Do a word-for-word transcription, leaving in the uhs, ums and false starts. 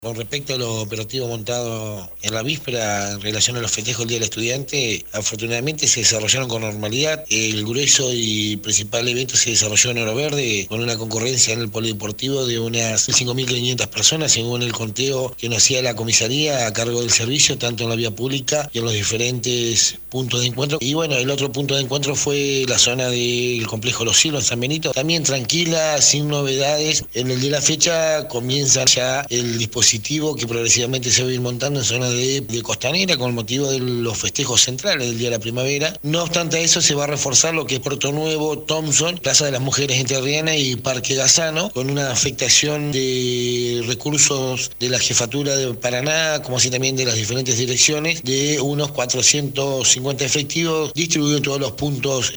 Con respecto a lo operativo montado en la víspera en relación a los festejos del Día del Estudiante, afortunadamente se desarrollaron con normalidad. El grueso y principal evento se desarrolló en Oro Verde, con una concurrencia en el polideportivo de unas cinco mil quinientas personas, según el conteo que nos hacía la comisaría a cargo del servicio, tanto en la vía pública y en los diferentes puntos de encuentro. Y bueno, el otro punto de encuentro fue la zona del complejo Los Silos en San Benito, también tranquila, sin novedades. En el de la fecha comienza ya el dispositivo que progresivamente se va a ir montando en zona de, de costanera con motivo de los festejos centrales del Día de la Primavera. No obstante a eso, se va a reforzar lo que es Puerto Nuevo, Thompson, Plaza de las Mujeres Entrerrianas y Parque Gazano, con una afectación de recursos de la Jefatura de Paraná, como así también de las diferentes direcciones, de unos cuatrocientos cincuenta efectivos distribuidos en todos los puntos